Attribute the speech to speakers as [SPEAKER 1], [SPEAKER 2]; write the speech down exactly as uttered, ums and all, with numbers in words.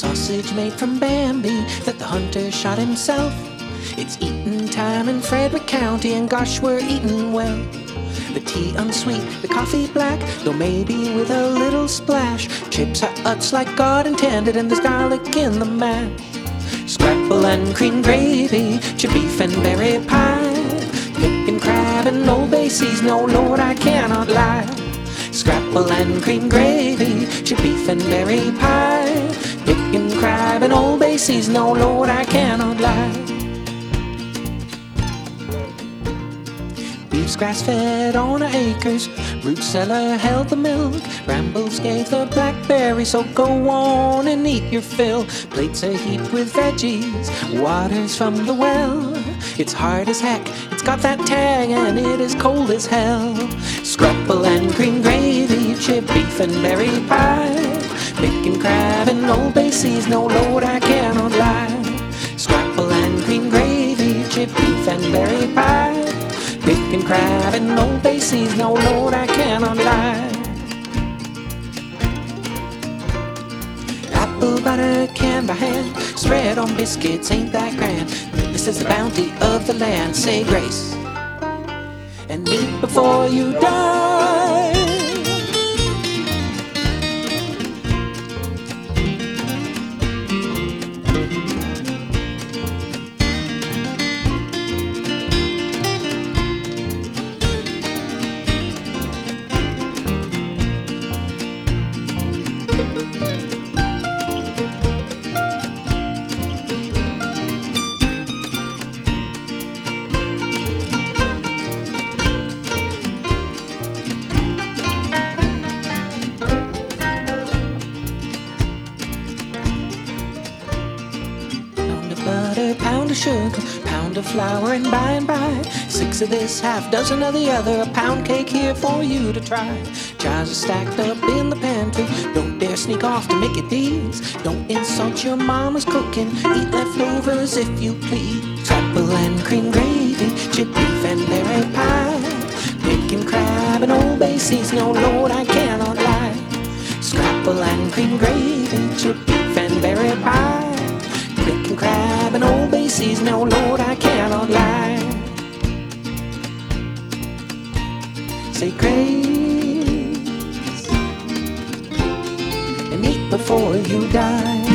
[SPEAKER 1] sausage made from Bambi that the hunter shot himself. It's eating time in Frederick County, and gosh, we're eating well. The tea unsweet, the coffee black, though maybe with a little splash. Chips are Utz like God intended, and there's garlic in the mash. Scrapple and cream gravy, chip beef and berry pie, pickin' crab and Old Bay seas, no Lord, I cannot lie. Scrapple and cream gravy, chip beef and berry pie, pickin' crab and Old Bay seas, no Lord, I cannot lie. Beef's grass-fed on our acres, root cellar held the milk, brambles gave the blackberry, so go on and eat your fill. Plates are heaped with veggies, water's from the well. It's hard as heck, it's got that tang, and it is cold as hell. Scrapple and cream gravy, chip beef and berry pie, pickin' crab and Old Bay seas, no Lord, I cannot lie. Scrapple and cream gravy, chip beef and berry pie, pickin' crab and Old Bay seas, no Lord, I cannot lie. Apple butter can by hand, spread on biscuits, ain't that grand. This is the bounty of the land, say grace and eat before you die. Butter, pound of sugar, pound of flour, and by and by, six of this, half dozen of the other, a pound cake here for you to try. Jars are stacked up in the pantry, don't dare sneak off to make it these. Don't insult your mama's cooking, eat leftovers if you please. Scrapple and cream gravy, chip beef and berry pie, pickin' crab and Old Bay seas, no Lord, I cannot lie. Scrapple and cream gravy, chip beef and berry pie, pickin' crab and Old Bay seas, no Lord, I cannot lie. Say grace and eat before you die.